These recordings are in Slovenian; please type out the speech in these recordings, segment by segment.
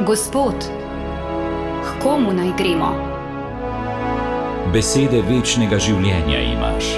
Gospod, k komu naj gremo? Besede večnega življenja imaš.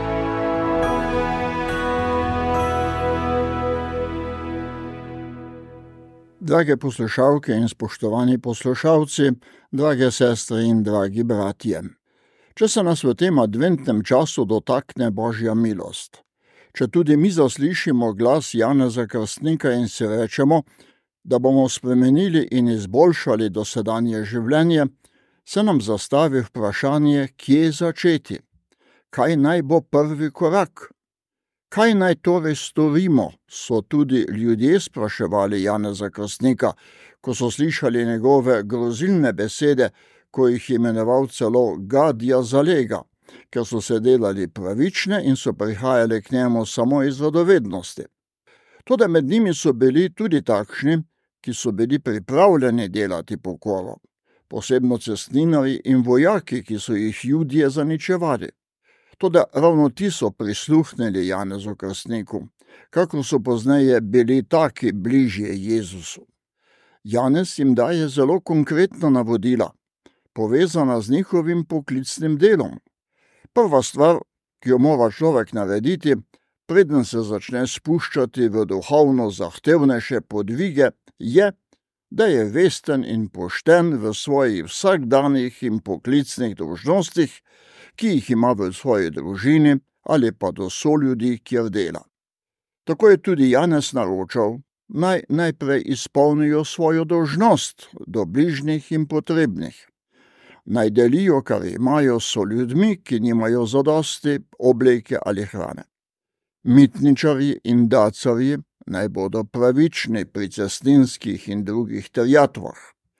Drage poslušalke in spoštovani poslušalci, drage sestre in dragi bratje. Če se nas v tem adventnem času dotakne Božja milost, če tudi mi zaslišimo glas Janeza Krstnika in si rečemo, da bomo spremenili in izboljšali dosedanje življenje, se nam zastavi vprašanje, kje začeti. Kaj naj bo prvi korak? Kaj naj torej storimo, so tudi ljudje spraševali Janeza Krstnika, ko so slišali njegove grozilne besede, ko jih imenoval celo gadja zalega, ker so se delali pravične in so prihajali k njemu samo iz radovednosti. Toda med njimi so bili tudi takšni, ki so bili pripravljeni delati pokoro, posebno cestninarji in vojaki, ki so jih Judje zaničevali. Toda ravno ti so prisluhnili Janezu Krstniku, kakor so pozneje bili taki bližje Jezusu. Janez jim daje zelo konkretna navodila, povezana z njihovim poklicnim delom. Prva stvar, ki jo mora človek narediti, preden se začne spuščati v duhovno zahtevnejše podvige, je, da je vesten in pošten v svojih vsakdanjih in poklicnih dolžnostih, ki jih ima v svoji družini ali pa do soljudi, kjer dela. Tako je tudi Janez naročal, naj najprej izpolnijo svojo dolžnost do bližnjih in potrebnih. Naj delijo, kar imajo s soljudmi, ki nimajo zadosti obleke ali hrane. Mitničarji in dacarji naj bodo pravični pri cestninskih in drugih terjatvah.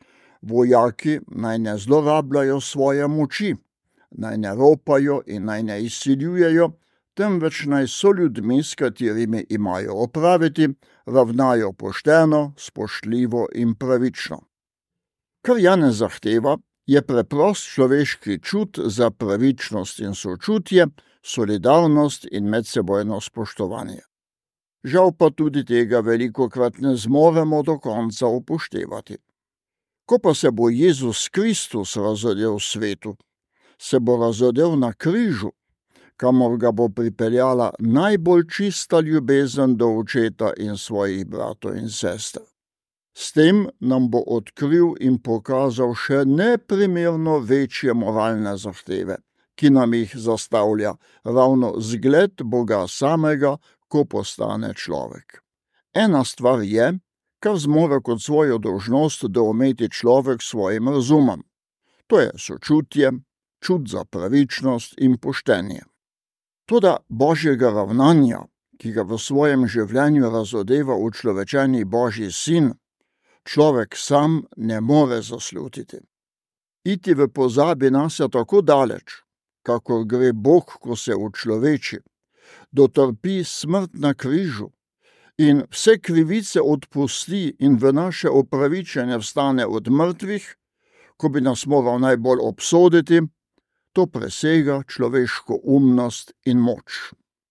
Vojaki naj ne zlorabljajo svoje moči, naj ne ropajo in naj ne izsiljujejo, temveč naj soljudmi, s katerimi imajo opraviti, ravnajo pošteno, spoštljivo in pravično. Kar Janez zahteva, je preprost človeški čut za pravičnost in sočutje, solidarnost in medsebojno spoštovanje. Žal pa tudi tega velikokrat ne zmoremo do konca upoštevati. Ko pa se bo Jezus Kristus razodel svetu, se bo razodel na križu, kamor ga bo pripeljala najbolj čista ljubezen do očeta in svojih bratov in sester. S tem nam bo odkril in pokazal še neprimerno večje moralne zahteve, ki nam jih zastavlja ravno zgled Boga samega, ko postane človek. Ena stvar je, kar zmore kot svojo dolžnost doumeti človek s svojim razumom. To je sočutje, čut za pravičnost in poštenje. Toda Božjega ravnanja, ki ga v svojem življenju razodeva učlovečeni Božji sin, človek sam ne more zaslutiti. Iti v pozabi nase tako daleč, kakor gre Bog, ko se učloveči, dotrpi smrt na križu in vse krivice odpusti in v naše opravičenje vstane od mrtvih, ko bi nas moral najbolj obsoditi, to presega človeško umnost in moč.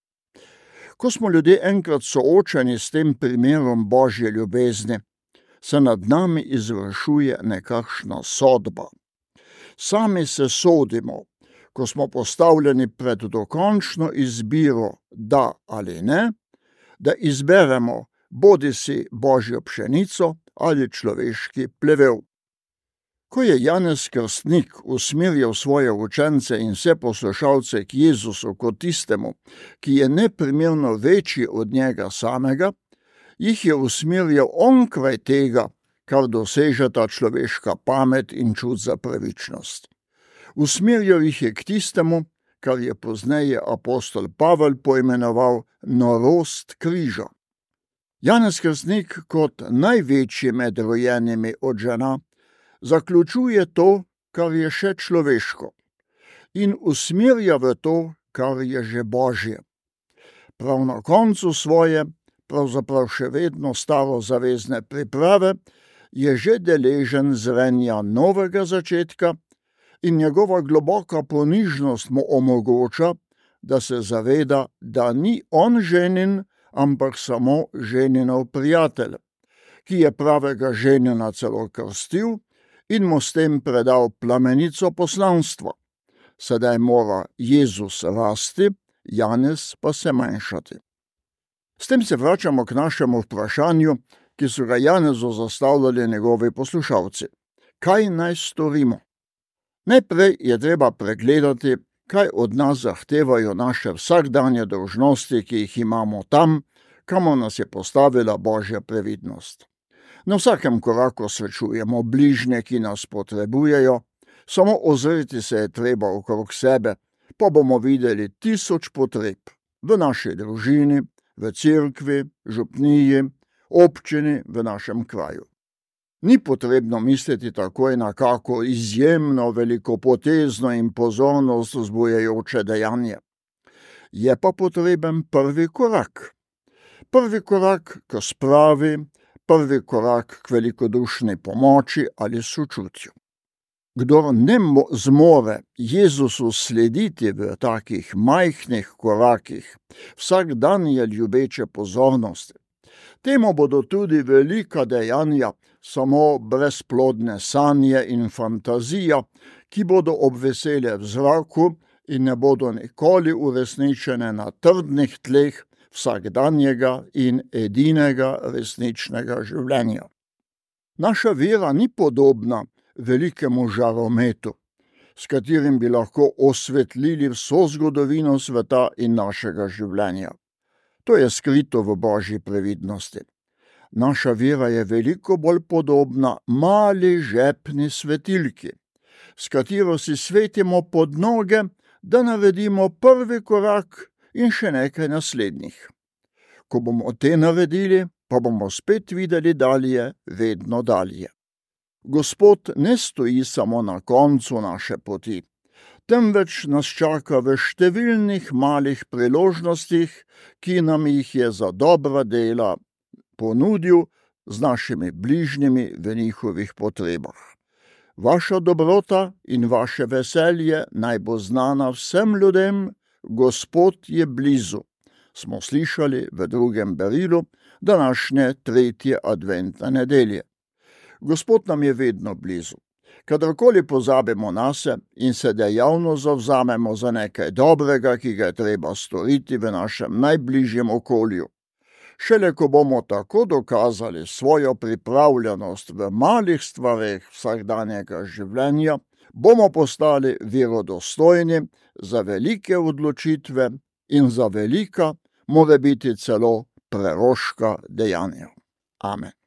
Ko smo ljudje enkrat soočeni s tem primerom Božje ljubezni, se nad nami izvršuje nekakšna sodba. Sami se sodimo, ko smo postavljeni pred dokončno izbiro da ali ne, da izberemo bodisi Božjo pšenico ali človeški plevel. Ko je Janez Krstnik usmerjal svoje učence in vse poslušalce k Jezusu kot tistemu, ki je neprimerno večji od njega samega, jih je usmerjal onkraj tega, kar dosežeta človeška pamet in čut za pravičnost. Usmerjal jih je k tistemu, kar je pozneje apostol Pavel poimenoval norost križa. Janez Krstnik kot največji med rojenimi od žena zaključuje to, kar je še človeško, in usmerja v to, kar je že Božje. Prav na koncu svoje, pravzaprav še vedno starozavezne priprave, je že deležen zrenja novega začetka in njegova globoka ponižnost mu omogoča, da se zaveda, da ni on ženin, ampak samo ženinov prijatelj, ki je pravega ženina celo krstil in mu s tem predal plamenico poslanstva. Sedaj mora Jezus rasti, Janez pa se manjšati. S tem se vračamo k našemu vprašanju, ki so ga Janezu zastavljali njegovi poslušalci. Kaj naj storimo? Najprej je treba pregledati, kaj od nas zahtevajo naše vsakdanje dolžnosti, ki jih imamo tam, kamor nas je postavila Božja previdnost. Na vsakem koraku srečujemo bližnje, ki nas potrebujejo, samo ozreti se je treba okrog sebe, pa bomo videli 1000 potreb v naši družini, v cerkvi, župniji, občini, v našem kraju. Ni potrebno misliti takoj na kako izjemno, velikopotezno in pozornost vzbujajoče dejanje. Je pa potreben prvi korak. Prvi korak k spravi, prvi korak k velikodušni pomoči ali sočutju. Kdor ne zmore Jezusu slediti v takih majhnih korakih, vsak dan je ljubeče pozornosti. Temu bodo tudi velika dejanja samo brezplodne sanje in fantazija, ki bodo obvesele v zraku in ne bodo nikoli uresničene na trdnih tleh vsakdanjega in edinega resničnega življenja. Naša vera ni podobna velikemu žarometu, s katerim bi lahko osvetlili vso zgodovino sveta in našega življenja. To je skrito v Božji previdnosti. Naša vera je veliko bolj podobna mali žepni svetilki, s katero si svetimo pod noge, da naredimo prvi korak in še nekaj naslednjih. Ko bomo te naredili, pa bomo spet videli dalje, vedno dalje. Gospod ne stoji samo na koncu naše poti, temveč nas čaka v številnih malih priložnostih, ki nam jih je za dobra dela ponudil z našimi bližnjimi v njihovih potrebah. Vaša dobrota in vaše veselje naj bo znana vsem ljudem, Gospod je blizu, smo slišali v drugem berilu današnje 3. adventne nedelje. Gospod nam je vedno blizu. Kadarkoli pozabimo nase in se dejavno zavzamemo za nekaj dobrega, ki ga je treba storiti v našem najbližjem okolju. Šele ko bomo tako dokazali svojo pripravljenost v malih stvareh vsakdanjega življenja, bomo postali verodostojni za velike odločitve in za velika, morebiti celo preroška dejanja. Amen.